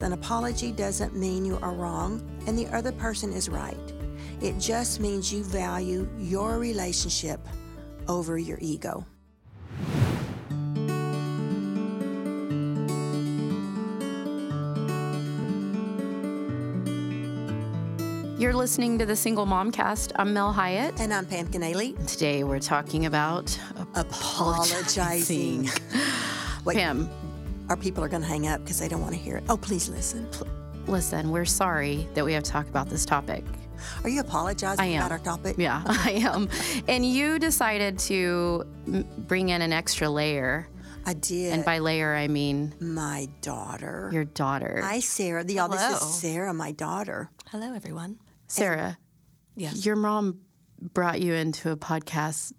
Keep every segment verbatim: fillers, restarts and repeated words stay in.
An apology doesn't mean you are wrong and the other person is right. It just means you value your relationship over your ego. You're listening to the Single Momcast. I'm Mel Hyatt. And I'm Pam Canale. Today we're talking about apologizing. apologizing. Wait, Pam, our people are going to hang up because they don't want to hear it. Oh, please listen. listen, we're sorry that we have to talk about this topic. Are you apologizing I am. about our topic? Yeah, I am. And you decided to m- bring in an extra layer. I did. And by layer, I mean my daughter. your daughter. Hi, Sarah. Y'all, this Hello. is Sarah, my daughter. Hello, everyone. Sarah, Yes. your mom brought you into a podcast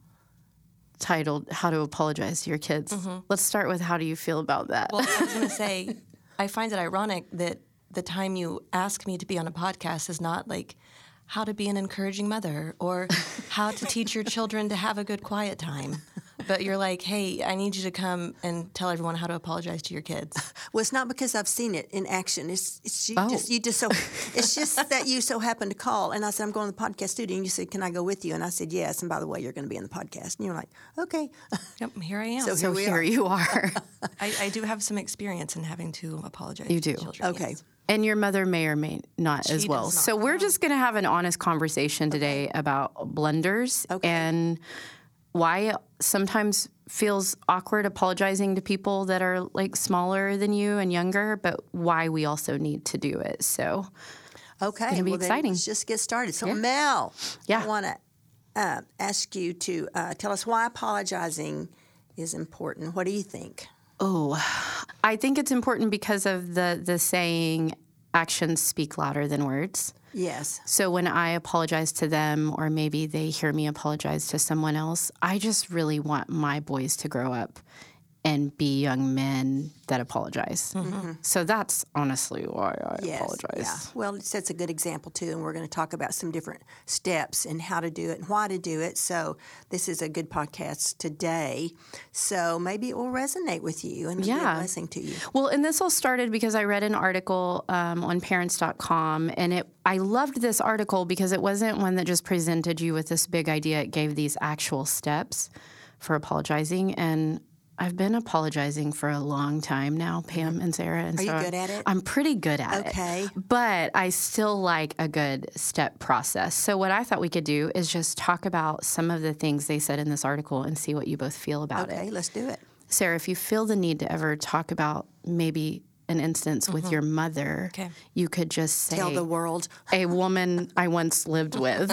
titled How to Apologize to Your Kids. Mm-hmm. Let's start with how do you feel about that? Well, I was going to say, I find it ironic that the time you ask me to be on a podcast is not like how to be an encouraging mother or how to teach your children to have a good quiet time. But you're like, hey, I need you to come and tell everyone how to apologize to your kids. Well, it's not because I've seen it in action. It's it's you Oh. just you just so it's just that you so happened to call, and I said I'm going to the podcast studio, and you said, can I go with you? And I said yes. And by the way, you're going to be in the podcast, and you're like, okay. Yep, here I am. So so here we here are. you are. I, I do have some experience in having to apologize You to do. children. Okay. yes. And your mother may or may not as She well. does not. So we're just going to have an honest conversation today about blunders Okay. and why it sometimes feels awkward apologizing to people that are like smaller than you and younger, but why we also need to do it. So Okay, gonna be well, then exciting. let's just get started. So, Mel, Yeah. I want to uh, ask you to uh, tell us why apologizing is important. What do you think? Oh, I think it's important because of the the saying, actions speak louder than words. Yes. So when I apologize to them, or maybe they hear me apologize to someone else, I just really want my boys to grow up and be young men that apologize. So that's honestly why I Yes. apologize. Yeah. Well, it sets a good example too, and we're going to talk about some different steps and how to do it and why to do it. So this is a good podcast today. So maybe it will resonate with you and be a Yeah. blessing to you. Well, and this all started because I read an article um, on parents dot com, and it I loved this article because it wasn't one that just presented you with this big idea. It gave these actual steps for apologizing, and I've been apologizing for a long time now, Pam and Sarah. And Are so you good at it? I'm pretty good at Okay. it. But I still like a good step process. So what I thought we could do is just talk about some of the things they said in this article and see what you both feel about it. Okay, let's do it. Sarah, if you feel the need to ever talk about maybe an instance with your mother, Okay. you could just say, Tell the world. a woman I once lived with.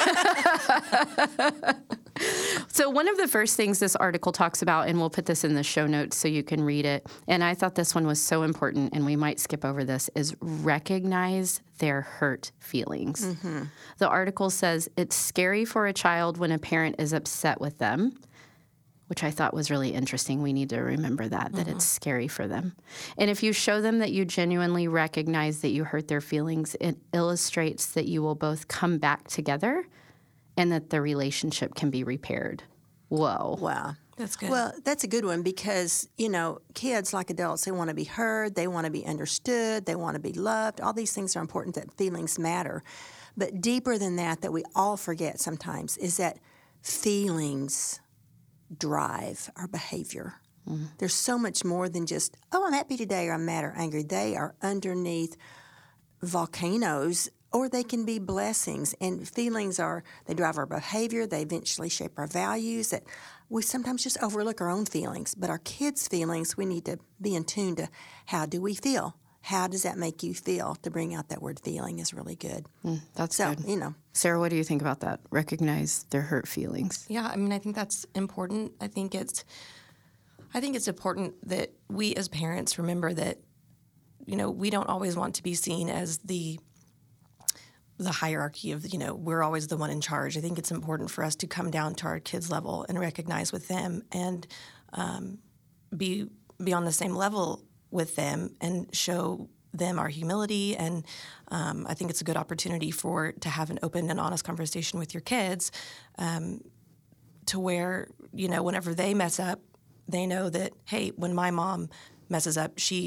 So one of the first things this article talks about, and we'll put this in the show notes so you can read it, and I thought this one was so important, and we might skip over this, is recognize their hurt feelings. The article says it's scary for a child when a parent is upset with them, which I thought was really interesting. We need to remember that, that it's scary for them. And if you show them that you genuinely recognize that you hurt their feelings, it illustrates that you will both come back together and that the relationship can be repaired. Whoa. Wow. That's good. Well, that's a good one because, you know, kids like adults, they want to be heard, they want to be understood, they want to be loved. All these things are important, that feelings matter. But deeper than that, that we all forget sometimes, is that feelings drive our behavior. There's so much more than just, oh, I'm happy today or I'm mad or angry. They are underneath volcanoes, or they can be blessings. And feelings are, they drive our behavior, they eventually shape our values, that we sometimes just overlook our own feelings. But our kids' feelings, we need to be in tune to how do we feel? How does that make you feel? To bring out that word feeling is really good. That's So, good. you know, Sarah, what do you think about that? Recognize their hurt feelings. Yeah, I mean, I think that's important. I think it's, I think it's important that we as parents remember that, you know, we don't always want to be seen as the the hierarchy of, you know, we're always the one in charge. I think it's important for us to come down to our kids' level and recognize with them and um, be be on the same level with them and show them our humility. And um, I think it's a good opportunity for to have an open and honest conversation with your kids, um, to where, you know, whenever they mess up, they know that, hey, when my mom messes up, she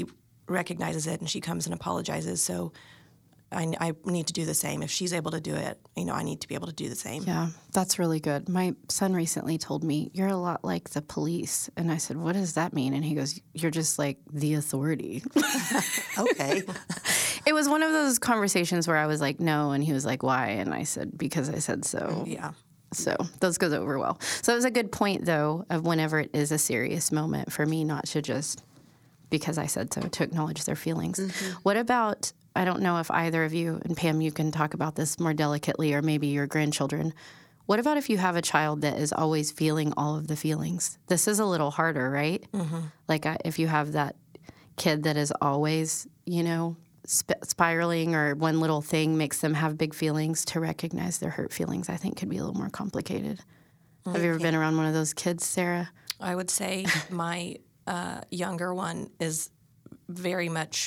recognizes it and she comes and apologizes. So I, I need to do the same. If she's able to do it, you know, I need to be able to do the same. Yeah, that's really good. My son recently told me, you're a lot like the police. And I said, what does that mean? And he goes, you're just like the authority. Okay. It was one of those conversations where I was like, no. And he was like, why? And I said, because I said so. Yeah. So those goes over well. So it was a good point, though, of whenever it is a serious moment for me not to just, because I said so, to acknowledge their feelings. Mm-hmm. What about, I don't know if either of you, and Pam, you can talk about this more delicately, or maybe your grandchildren. What about if you have a child that is always feeling all of the feelings? This is a little harder, right? Mm-hmm. Like uh, if you have that kid that is always, you know, sp- spiraling, or one little thing makes them have big feelings, to recognize their hurt feelings, I think could be a little more complicated. Mm-hmm. Have you ever been around one of those kids, Sarah? I would say my uh, younger one is very much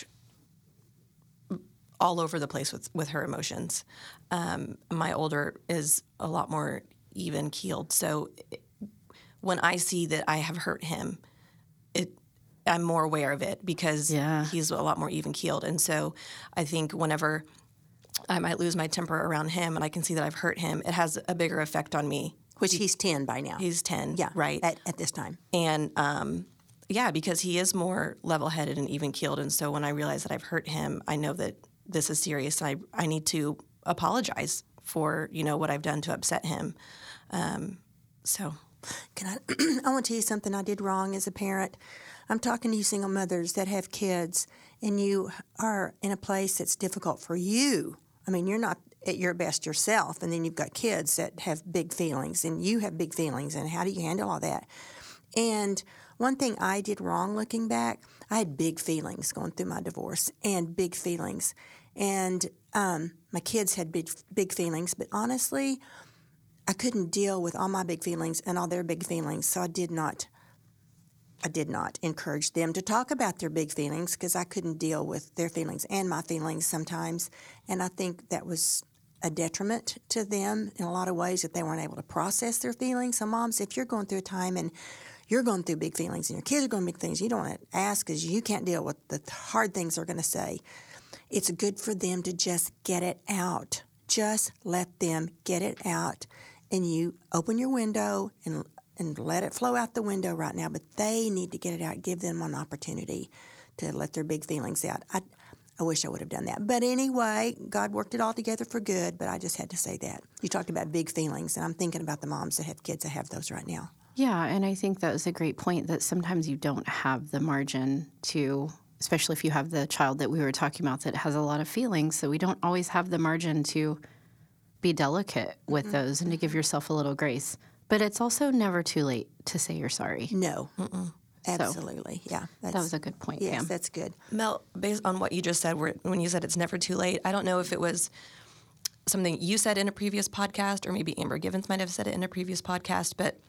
all over the place with, with her emotions. Um, my older is a lot more even keeled. So it, when I see that I have hurt him, it I'm more aware of it because yeah. he's a lot more even keeled. And so I think whenever I might lose my temper around him and I can see that I've hurt him, it has a bigger effect on me. Which he's ten by now. He's ten, yeah, right? At, at this time. And um, yeah, because he is more level-headed and even keeled. And so when I realize that I've hurt him, I know that this is serious, and I, I need to apologize for, you know, what I've done to upset him. Um, so, can I? I want to tell you something I did wrong as a parent. I'm talking to you single mothers that have kids, and you are in a place that's difficult for you. I mean, you're not at your best yourself, and then you've got kids that have big feelings, and you have big feelings, and how do you handle all that? And one thing I did wrong looking back, I had big feelings going through my divorce, and big feelings. And um, my kids had big, big feelings, but honestly, I couldn't deal with all my big feelings and all their big feelings, so I did not I did not encourage them to talk about their big feelings because I couldn't deal with their feelings and my feelings sometimes. And I think that was a detriment to them in a lot of ways, that they weren't able to process their feelings. So moms, if you're going through a time and you're going through big feelings and your kids are going through big things, you don't want to ask because you can't deal with the hard things they're going to say. It's good for them to just get it out. Just let them get it out. And you open your window and and let it flow out the window right now, but they need to get it out. Give them an opportunity to let their big feelings out. I, I wish I would have done that. But anyway, God worked it all together for good, but I just had to say that. You talked about big feelings, and I'm thinking about the moms that have kids that have those right now. Yeah, and I think that was a great point, that sometimes you don't have the margin to, especially if you have the child that we were talking about that has a lot of feelings, so we don't always have the margin to be delicate with mm-hmm. those and to give yourself a little grace. But it's also never too late to say you're sorry. No. Mm-mm. Absolutely. So, yeah. That was a good point, yes, Pam. That's good. Mel, based on what you just said, where, when you said it's never too late, I don't know if it was something you said in a previous podcast, or maybe Amber Givens might have said it in a previous podcast, but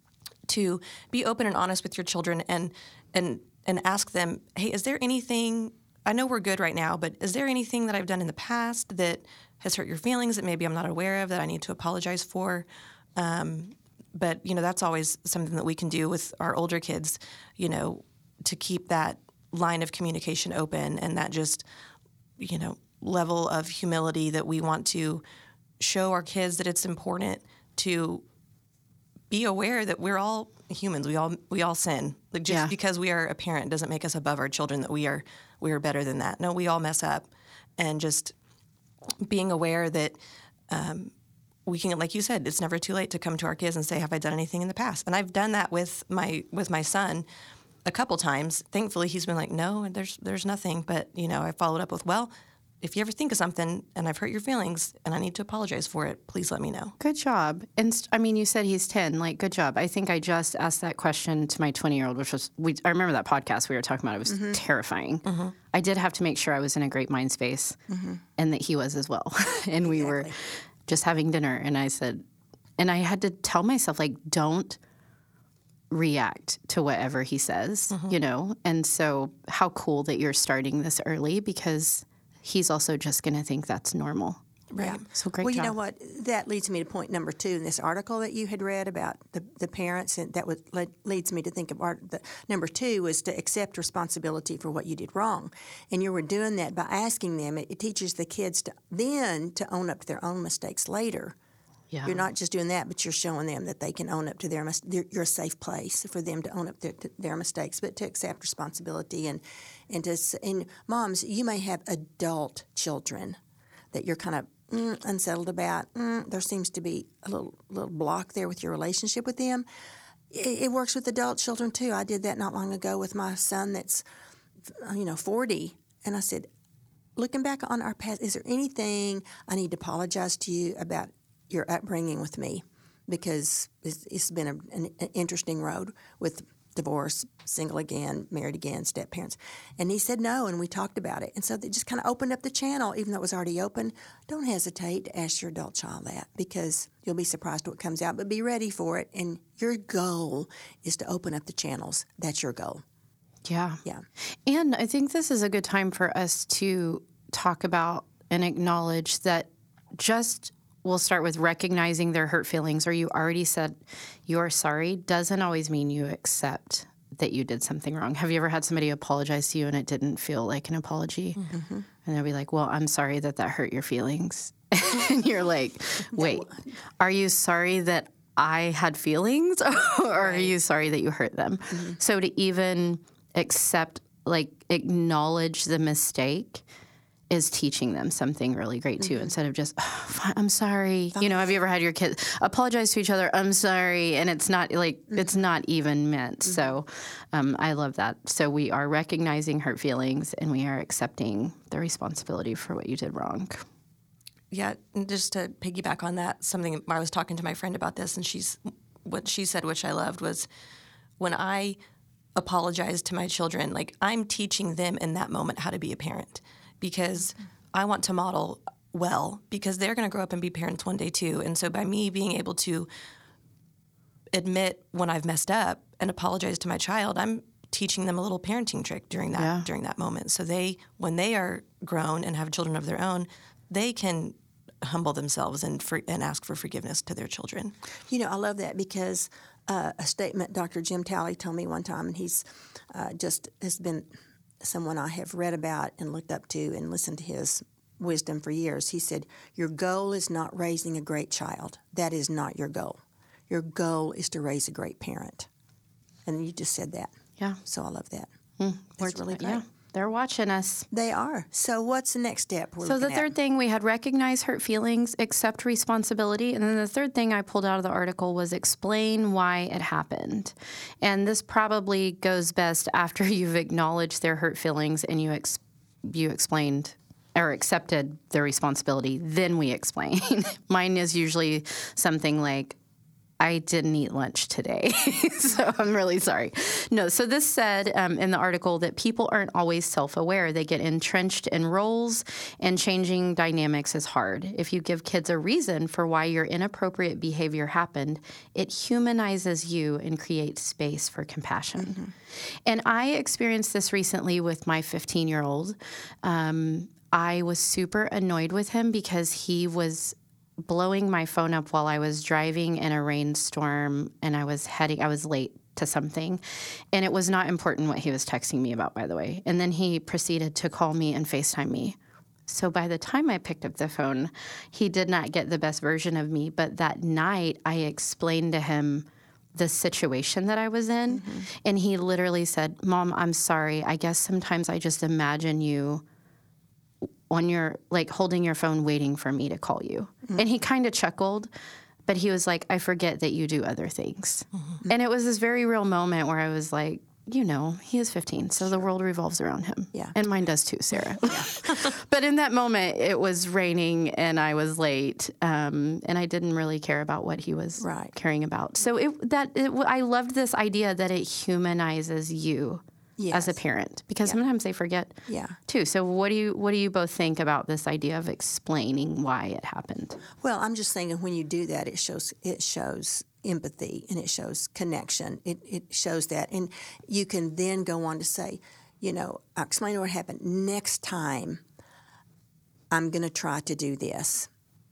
to be open and honest with your children and and and ask them, hey, is there anything, I know we're good right now, but is there anything that I've done in the past that has hurt your feelings that maybe I'm not aware of that I need to apologize for? Um, but, you know, that's always something that we can do with our older kids, you know, to keep that line of communication open and that just, you know, level of humility that we want to show our kids, that it's important to be aware that we're all humans. We all we all sin. Like just yeah. because we are a parent doesn't make us above our children, that we are we are better than that. No, we all mess up, and just being aware that um, we can, like you said, it's never too late to come to our kids and say, "Have I done anything in the past?" And I've done that with my with my son a couple times. Thankfully, he's been like, "No, there's there's nothing." But you know, I followed up with, "Well, if you ever think of something and I've hurt your feelings and I need to apologize for it, please let me know." Good job. And I mean, you said he's ten. Like, good job. I think I just asked that question to my twenty-year-old, which was, we, I remember that podcast we were talking about. It was mm-hmm. terrifying. Mm-hmm. I did have to make sure I was in a great mind space mm-hmm. and that he was as well. And we exactly. were just having dinner. And I said, and I had to tell myself, like, don't react to whatever he says, mm-hmm. you know? And so how cool that you're starting this early, because he's also just going to think that's normal. Right. Yeah. So great Well, job. you know what? That leads me to point number two in this article that you had read about the, the parents, and that would, led, leads me to think of art, the, number two was to accept responsibility for what you did wrong. And you were doing that by asking them. It, it teaches the kids to then to own up to their own mistakes later. Yeah. You're not just doing that, but you're showing them that they can own up to their mistakes. You're a safe place for them to own up to, to their mistakes, but to accept responsibility. And, and, to, and moms, you may have adult children that you're kind of mm, unsettled about. Mm, there seems to be a little little block there with your relationship with them. It, it works with adult children too. I did that not long ago with my son that's, you know, forty, and I said, looking back on our past, is there anything I need to apologize to you about your upbringing with me? Because it's, it's been a, an, an interesting road with divorce, single again, married again, step parents. And he said no, and we talked about it. And so they just kind of opened up the channel, even though it was already open. Don't hesitate to ask your adult child that, because you'll be surprised what comes out, but be ready for it. And your goal is to open up the channels. That's your goal. Yeah. Yeah. And I think this is a good time for us to talk about and acknowledge that just we'll start with recognizing their hurt feelings, or you already said you're sorry, doesn't always mean you accept that you did something wrong. Have you ever had somebody apologize to you and it didn't feel like an apology? Mm-hmm. And they'll be like, well, I'm sorry that that hurt your feelings. And you're like, wait, are you sorry that I had feelings, or are you sorry that you hurt them? Mm-hmm. So to even accept, like acknowledge the mistake is teaching them something really great too, mm-hmm. instead of just, oh, I'm sorry. You know, have you ever had your kids apologize to each other? I'm sorry. And it's not like, mm-hmm. it's not even meant. Mm-hmm. So um, I love that. So we are recognizing hurt feelings and we are accepting the responsibility for what you did wrong. Yeah, and just to piggyback on that, something I was talking to my friend about this, and she's what she said, which I loved, was when I apologize to my children, like I'm teaching them in that moment how to be a parent, because I want to model well, because they're going to grow up and be parents one day too. And so by me being able to admit when I've messed up and apologize to my child, I'm teaching them a little parenting trick during that yeah. during that moment. So they, when they are grown and have children of their own, they can humble themselves and for, and ask for forgiveness to their children. You know, I love that, because uh, a statement Doctor Jim Talley told me one time, and he's uh, just has been someone I have read about and looked up to and listened to his wisdom for years. He said, your goal is not raising a great child. That is not your goal. Your goal is to raise a great parent. And you just said that. Yeah. So I love that. Mm, That's really great. Yeah. They're watching us. They are. So what's the next step we're So the third at? thing, we had recognize hurt feelings, accept responsibility. And then the third thing I pulled out of the article was explain why it happened. And this probably goes best after you've acknowledged their hurt feelings and you ex- you explained or accepted their responsibility. Then we explain. Mine is usually something like, I didn't eat lunch today, so I'm really sorry. No, so this said um, in the article that people aren't always self-aware. They get entrenched in roles, and changing dynamics is hard. If you give kids a reason for why your inappropriate behavior happened, it humanizes you and creates space for compassion. Mm-hmm. And I experienced this recently with my fifteen-year-old. Um, I was super annoyed with him because he was blowing my phone up while I was driving in a rainstorm, and I was heading, I was late to something, and it was not important what he was texting me about, by the way. And then he proceeded to call me and FaceTime me. So by the time I picked up the phone, he did not get the best version of me, but that night I explained to him the situation that I was in, mm-hmm. and he literally said, Mom, I'm sorry. I guess sometimes I just imagine you on your, like, holding your phone waiting for me to call you. Mm-hmm. And he kind of chuckled, but he was like, I forget that you do other things. Mm-hmm. And it was this very real moment where I was like, you know, he is fifteen, so sure. the world revolves around him. Yeah. And mine does too, Sarah. Yeah. But in that moment, it was raining and I was late, um, and I didn't really care about what he was right. caring about. So it, that it, I loved this idea that it humanizes you. Yes. As a parent, because yeah. sometimes they forget yeah. too. So what do you what do you both think about this idea of explaining why it happened? Well, I'm just thinking when you do that, it shows it shows empathy and it shows connection. It it shows that, and you can then go on to say, you know, I'll explain what happened. Next time, I'm going to try to do this.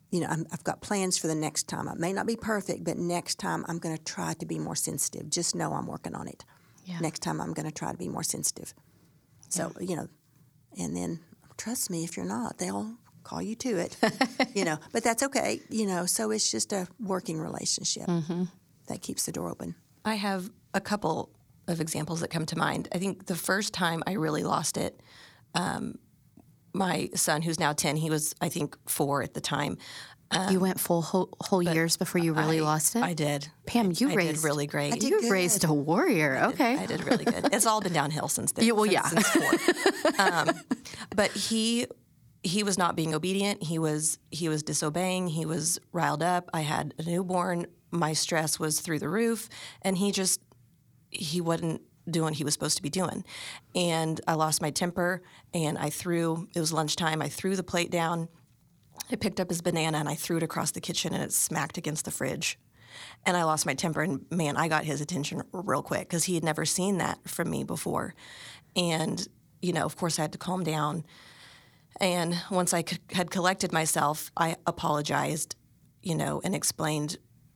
you know, I'm, I've got plans for the next time. It may not be perfect, but next time I'm going to try to be more sensitive. Just know I'm working on it. Yeah. Next time I'm going to try to be more sensitive. So, Yeah. you know, and then trust me, if you're not, they'll call you to it, you know, but that's okay, you know, so it's just a working relationship Mm-hmm. that keeps the door open. I have a couple of examples that come to mind. I think the first time I really lost it, um, my son, who's now ten, he was, I think, four at the time. Um, You went full whole, whole years before you really I, lost it? I did. Pam, you I raised did really great. I did You good. raised a warrior. Okay. I did really good. It's all been downhill since then. Yeah, well, since, yeah. since four. Um, but he he was not being obedient. He was he was disobeying. He was riled up. I had a newborn. My stress was through the roof, and he just he wasn't doing what he was supposed to be doing. And I lost my temper, and I threw. It was lunchtime. I threw the plate down. I picked up his banana and I threw it across the kitchen, and it smacked against the fridge. And I lost my temper, and man, I got his attention real quick because he had never seen that from me before. And, you know, of course, I had to calm down. And once I c- had collected myself, I apologized, you know, and explained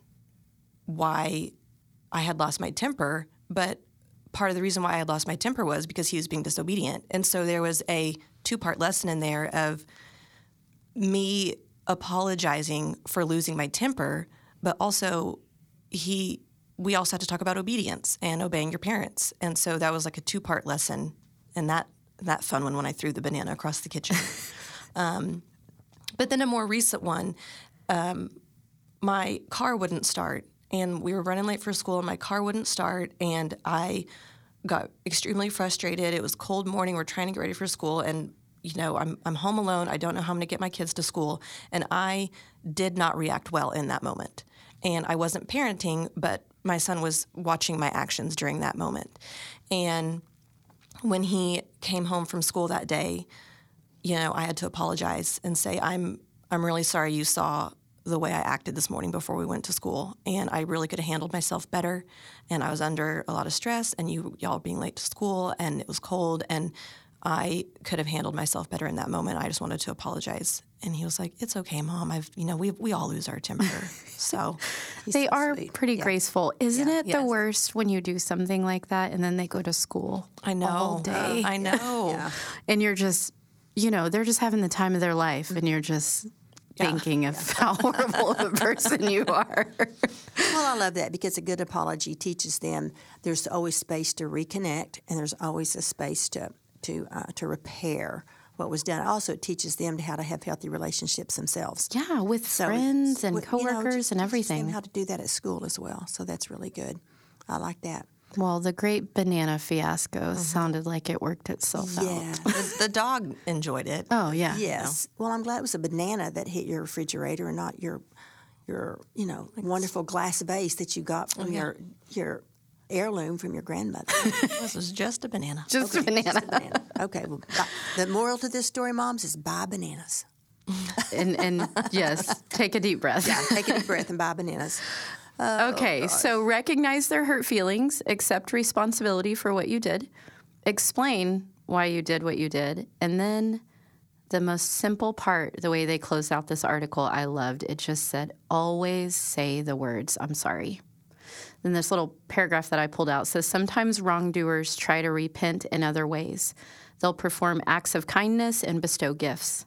why I had lost my temper. But part of the reason why I had lost my temper was because he was being disobedient. And so there was a two-part lesson in there of me apologizing for losing my temper, but also he we also had to talk about obedience and obeying your parents. And so that was like a two-part lesson, and that that fun one when I threw the banana across the kitchen. um, but then a more recent one, um, my car wouldn't start, and we were running late for school, and my car wouldn't start, and I got extremely frustrated. It was a cold morning. We're trying to get ready for school, and you know, I'm I'm home alone. I don't know how I'm going to get my kids to school. And I did not react well in that moment. And I wasn't parenting, but my son was watching my actions during that moment. And when he came home from school that day, you know, I had to apologize and say, I'm I'm really sorry you saw the way I acted this morning before we went to school. And I really could have handled myself better. And I was under a lot of stress, and you y'all being late to school, and it was cold, and I could have handled myself better in that moment. I just wanted to apologize. And he was like, "It's okay, Mom. I've, you know, we we all lose our temper." So They so are sweet. pretty Yeah. graceful. Isn't Yeah. it the Yes. worst when you do something like that and then they go to school I know. all day? I know. Yeah. And you're just, you know, they're just having the time of their life and you're just thinking of how horrible of a person you are. Well, I love that because a good apology teaches them there's always space to reconnect, and there's always a space to to uh, to repair what was done. Also, it teaches them how to have healthy relationships themselves. Yeah, with So friends it's- and with- you know, coworkers just and teaches everything. them how to do that at school as well. So that's really good. I like that. Well, the great banana fiasco sounded like it worked itself out. Yeah. The, the dog enjoyed it. Oh, yeah. Yes. Well, I'm glad it was a banana that hit your refrigerator and not your your you know wonderful glass vase that you got from your your heirloom from your grandmother. This was just a banana. Just a banana. Just a banana. Okay. Well, bu- the moral to this story, moms, is buy bananas. and, and yes, take a deep breath. Take a deep breath and buy bananas. Okay, so recognize their hurt feelings, accept responsibility for what you did, explain why you did what you did, and then the most simple part, the way they closed out this article, I loved. It just said, always say the words, I'm sorry. Then this little paragraph that I pulled out says, sometimes wrongdoers try to repent in other ways. They'll perform acts of kindness and bestow gifts.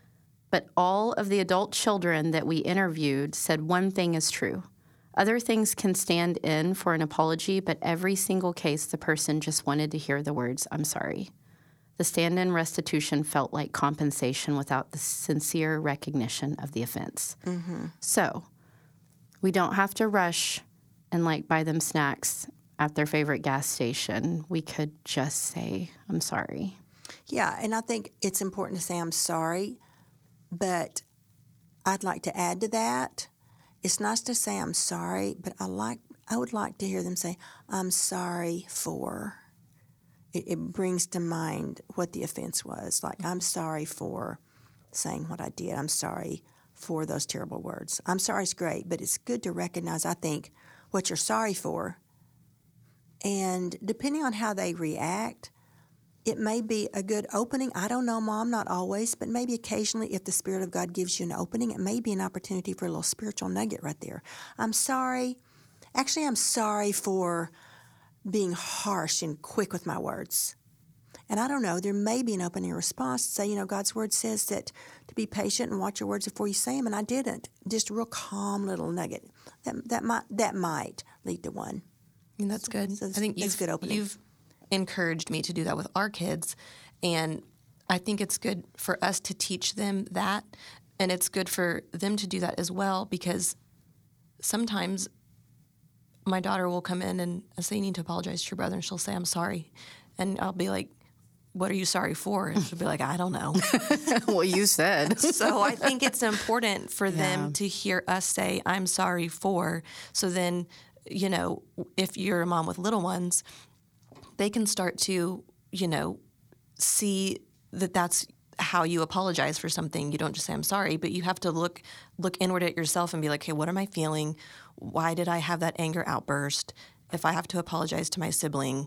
But all of the adult children that we interviewed said one thing is true. Other things can stand in for an apology, but every single case, the person just wanted to hear the words, I'm sorry. The stand-in restitution felt like compensation without the sincere recognition of the offense. Mm-hmm. So we don't have to rush and like buy them snacks at their favorite gas station. We could just say, I'm sorry. Yeah, and I think it's important to say I'm sorry, but I'd like to add to that. It's nice to say I'm sorry, but I like I would like to hear them say, I'm sorry for. It, it brings to mind what the offense was. Like, I'm sorry for saying what I did. I'm sorry for those terrible words. I'm sorry is great, but it's good to recognize, I think, what you're sorry for. And depending on how they react, it may be a good opening. I don't know, Mom, not always, but maybe occasionally if the Spirit of God gives you an opening, it may be an opportunity for a little spiritual nugget right there. I'm sorry. Actually, I'm sorry for being harsh and quick with my words. And I don't know, there may be an opening response to say, you know, God's Word says that to be patient and watch your words before you say them, and I didn't. Just a real calm little nugget. That that might that might lead to one. And that's good. So I think that's you've, good opening. you've encouraged me to do that with our kids, and I think it's good for us to teach them that, and it's good for them to do that as well, because sometimes my daughter will come in and say, you need to apologize to your brother, and she'll say, I'm sorry. And I'll be like, what are you sorry for? And she'll be like, I don't know. Well, you said. So I think it's important for them Yeah. to hear us say, I'm sorry for. So then, you know, if you're a mom with little ones, they can start to, you know, see that that's how you apologize for something. You don't just say, I'm sorry, but you have to look look inward at yourself and be like, hey, what am I feeling? Why did I have that anger outburst? If I have to apologize to my sibling,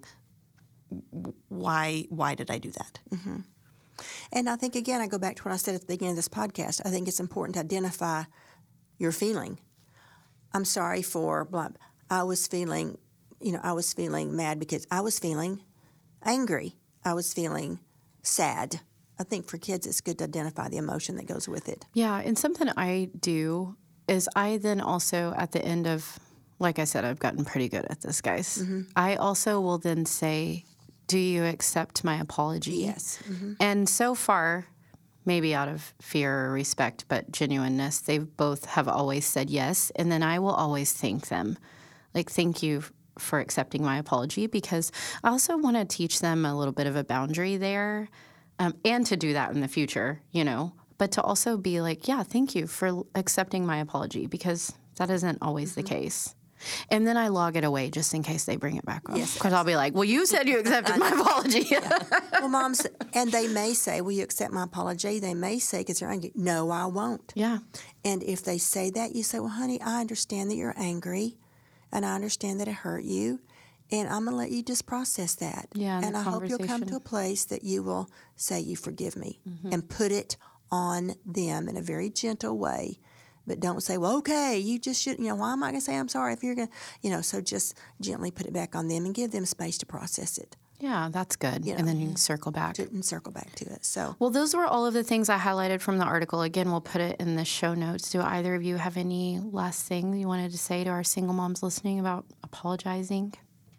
why why did I do that? Mm-hmm. And I think, again, I go back to what I said at the beginning of this podcast. I think it's important to identify your feeling. I'm sorry for blah. I was feeling, you know, I was feeling mad because I was feeling angry. I was feeling sad. I think for kids, it's good to identify the emotion that goes with it. Yeah, and something I do is I then also, at the end of, like I said, I've gotten pretty good at this, guys. Mm-hmm. I also will then say, do you accept my apology? Yes. Mm-hmm. And so far, maybe out of fear or respect, but genuineness, they both have always said yes. And then I will always thank them. Like, thank you for accepting my apology, because I also want to teach them a little bit of a boundary there, um, and to do that in the future, you know, but to also be like, yeah, thank you for accepting my apology, because that isn't always mm-hmm. the case. And then I log it away just in case they bring it back up. Yes, because I'll be like, well, you said you accepted my apology. Yeah. Well, moms, and they may say, will you accept my apology? They may say, because they're angry, no, I won't. Yeah. And if they say that, you say, well, honey, I understand that you're angry, and I understand that it hurt you, and I'm going to let you just process that. Yeah, and I hope you'll come to a place that you will say you forgive me mm-hmm. and put it on them in a very gentle way. But don't say, well, okay, you just should, you know, why am I going to say I'm sorry if you're going to, you know, so just gently put it back on them and give them space to process it. Yeah, that's good. You know, and then you can circle back. To, and circle back to it. So, well, those were all of the things I highlighted from the article. Again, we'll put it in the show notes. Do either of you have any last thing you wanted to say to our single moms listening about apologizing?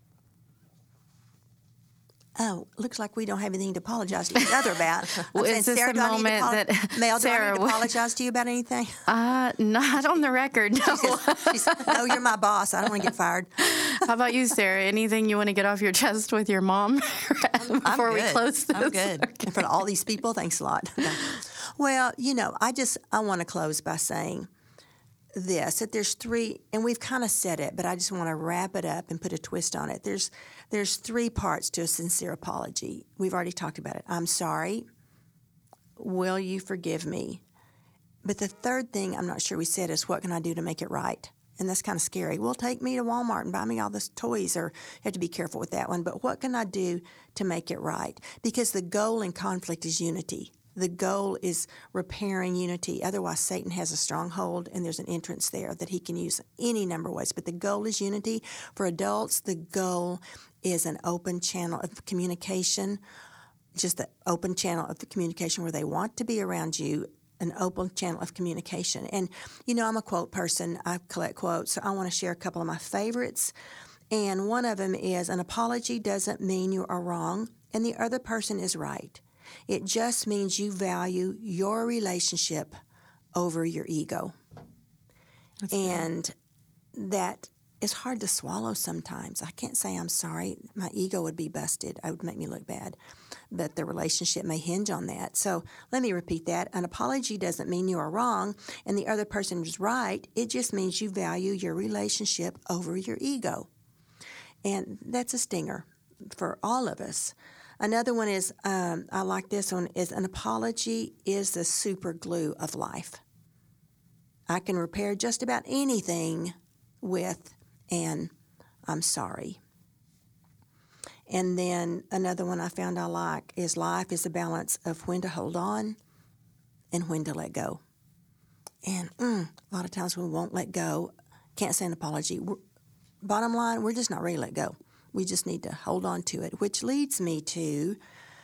Oh, looks like we don't have anything to apologize to each other about. Well, is this the moment apolo- that Mel, do Sarah I need to apologize to you about anything? Uh, not on the record, no. She says, she says, no, you're my boss. I don't want to get fired. How about you, Sarah? Anything you want to get off your chest with your mom before we close this? I'm good. Okay. In front of all these people, thanks a lot. Well, you know, I just, I want to close by saying this, that there's three, and we've kind of said it, but I just want to wrap it up and put a twist on it. There's there's three parts to a sincere apology. We've already talked about it. I'm sorry. Will you forgive me? But the third thing I'm not sure we said is, what can I do to make it right? And that's kind of scary. Well, take me to Walmart and buy me all these toys, or you have to be careful with that one. But what can I do to make it right? Because the goal in conflict is unity. The goal is repairing unity. Otherwise, Satan has a stronghold, and there's an entrance there that he can use any number of ways. But the goal is unity. For adults, the goal is an open channel of communication, just an open channel of the communication where they want to be around you, an open channel of communication. And, you know, I'm a quote person. I collect quotes, so I want to share a couple of my favorites. And one of them is, an apology doesn't mean you are wrong and the other person is right. It just means you value your relationship over your ego. That's and good. That is hard to swallow sometimes. I can't say I'm sorry. My ego would be busted. It would make me look bad. But the relationship may hinge on that. So let me repeat that. An apology doesn't mean you are wrong and the other person is right. It just means you value your relationship over your ego. And that's a stinger for all of us. Another one is, um, I like this one, is an apology is the super glue of life. I can repair just about anything with an I'm sorry. And then another one I found I like is life is a balance of when to hold on and when to let go. And mm, a lot of times we won't let go. Can't say an apology. We're, bottom line, we're just not ready to let go. We just need to hold on to it, which leads me to,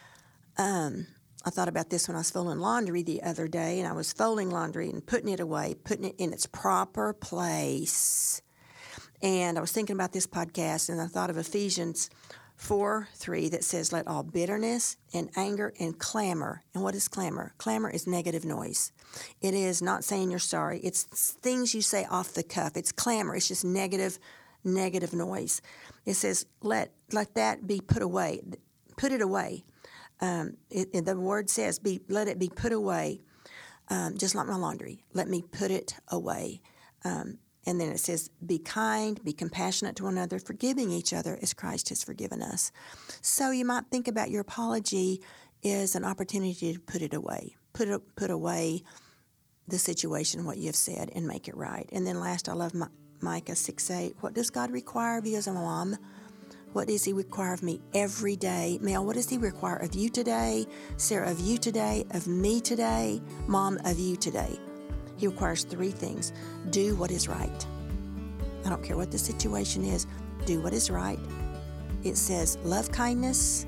um, I thought about this when I was folding laundry the other day, and I was folding laundry and putting it away, putting it in its proper place. And I was thinking about this podcast, and I thought of Ephesians four three that says, let all bitterness and anger and clamor. And what is clamor? Clamor is negative noise. It is not saying you're sorry. It's things you say off the cuff. It's clamor. It's just negative, negative noise. It says, let let that be put away. Put it away. Um, it, it, the word says, be let it be put away, um, just like my laundry. Let me put it away. Um, and then it says, be kind, be compassionate to one another, forgiving each other as Christ has forgiven us. So you might think about your apology as an opportunity to put it away. Put it, put away the situation, what you've said, and make it right. And then last, I love my, Micah six eight. What does God require of you as a mom? What does He require of me every day? Mel, what does He require of you today? Sarah, of you today? Of me today? Mom, of you today? He requires three things. Do what is right. I don't care what the situation is. Do what is right. It says love kindness,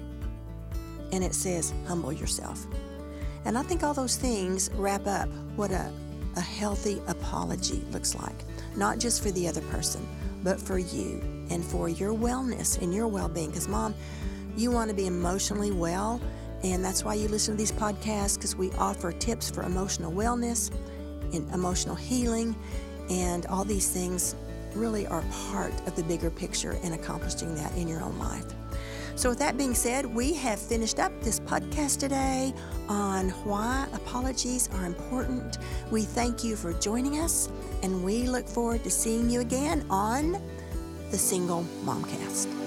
and it says humble yourself. And I think all those things wrap up what a, a healthy apology looks like. Not just for the other person, but for you and for your wellness and your well-being. Because, Mom, you want to be emotionally well, and that's why you listen to these podcasts, because we offer tips for emotional wellness and emotional healing, and all these things really are part of the bigger picture in accomplishing that in your own life. So with that being said, we have finished up this podcast today on why apologies are important. We thank you for joining us, and we look forward to seeing you again on the Single Momcast.